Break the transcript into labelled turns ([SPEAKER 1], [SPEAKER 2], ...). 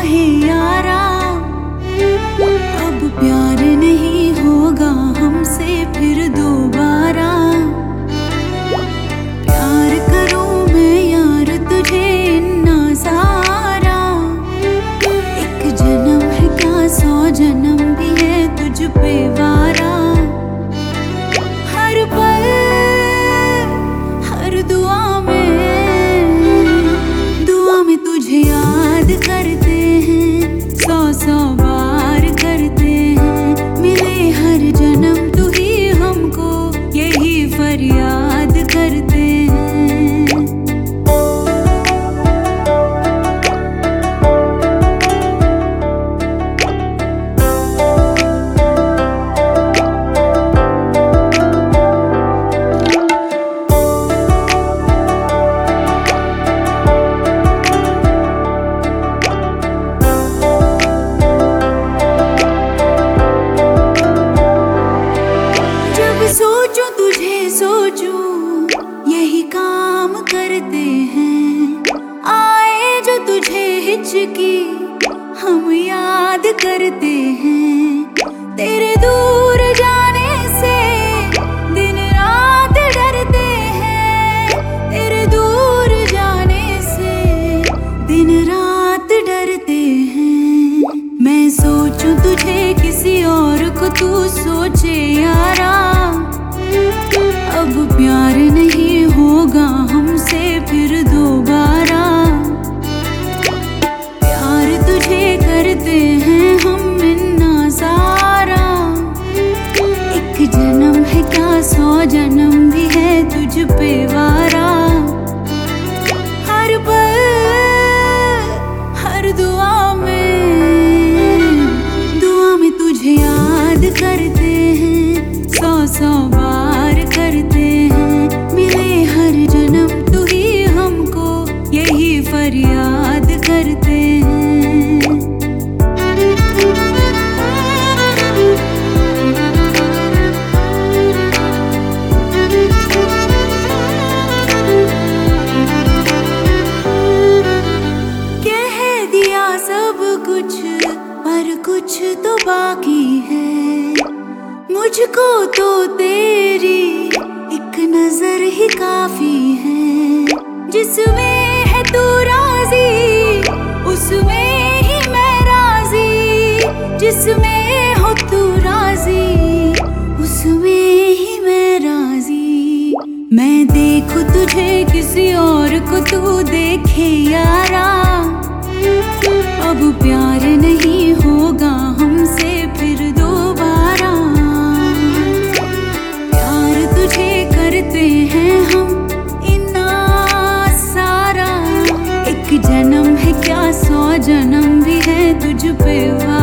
[SPEAKER 1] है यारा, अब प्यार नहीं होगा हमसे फिर दोबारा। प्यार करूं मैं यार तुझे इन्ना सारा, एक जन्म है क्या 100 जन्म भी है तुझ पे वारा। हर पल हर दुआ में तुझे याद करते हैं, 100 बार करते हैं। मिले हर जन्म तू ही हमको, यही फरियाद करते हैं। सोचूं तुझे सोचूं यही काम करते हैं। आए जो तुझे हिचकी हम याद करते हैं। तेरे दूर जाने से दिन रात डरते हैं। तेरे दूर जाने से दिन रात डरते हैं। मैं सोचूं तुझे किसी और को तू सोचे यारा, अब प्यार नहीं होगा हमसे फिर दोबारा। प्यार तुझे करते हैं हम इन्ना सारा, एक जन्म है क्या 100 जन्म भी है तुझ पे वारा। हर पल हर दुआ में तुझे याद करते हैं, 100 बार करते हैं। मिले हर जन्म तू ही हमको, यही फरियाद करते हैं। कह दिया सब कुछ पर कुछ तो बाकी है। मुझको तो तेरी एक नजर ही काफी है। जिसमें है तू राजी उसमें ही मैं राजी। जिसमें हो तू राजी उसमें ही मैं राजी। मैं देखूं तुझे किसी और को तू देखे यारा, अब प्यार नहीं होगा हमसे फिर दोबारा। प्यार तुझे करते हैं हम इन्ना सारा, एक जन्म है क्या 100 जन्म भी है तुझ पे वारा।